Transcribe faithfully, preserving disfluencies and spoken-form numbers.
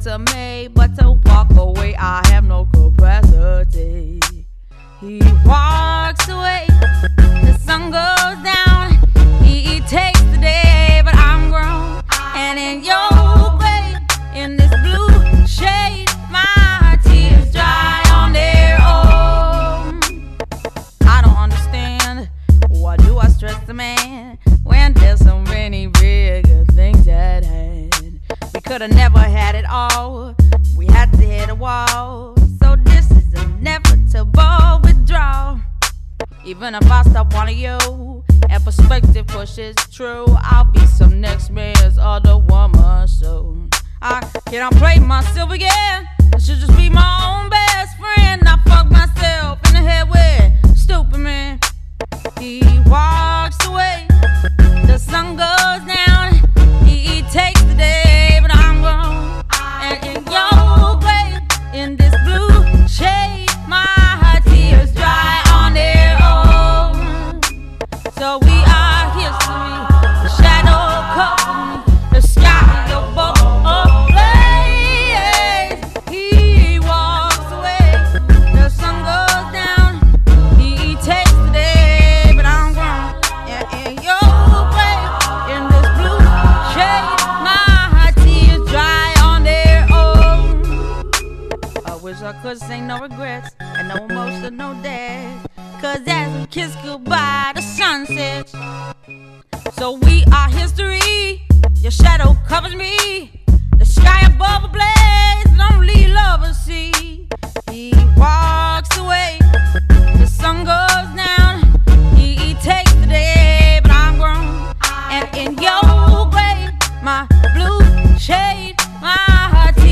to me, but to walk away I have no capacity. He walks away, the sun goes down. He, he takes the day, but I'm grown. And in your grave, in this blue shade, my tears dry on their own. I don't understand, why do I stress the man when there's so many bigger things at hand? We could've never had it all, we had to hit a wall. So this is inevitable withdrawal. Even if I stop wanting you and perspective pushes true, I'll be some next man's other woman. So I cannot play myself again, I should just be my own best friend. I fuck myself in the head with stupid man. He walks away, the sun goes down. He, he takes the day, but I'm grown. And in your grave, in this blue shade, my tears dry on their own. So we are history, the shadow covers me, the sky above ablaze. He walks away, the sun goes down. He, he takes the day, but I'm grown. And in your grave, in this blue shade, my tears dry on their own. I wish I could say no regrets and no emotional days, cause as we kiss goodbye, the sun sets. So we are history, your shadow covers me, the sky above ablaze, lonely lovers see. He walks away, the sun goes down. He, he takes the day, but I'm grown. And in your grave, my blue shade, my heart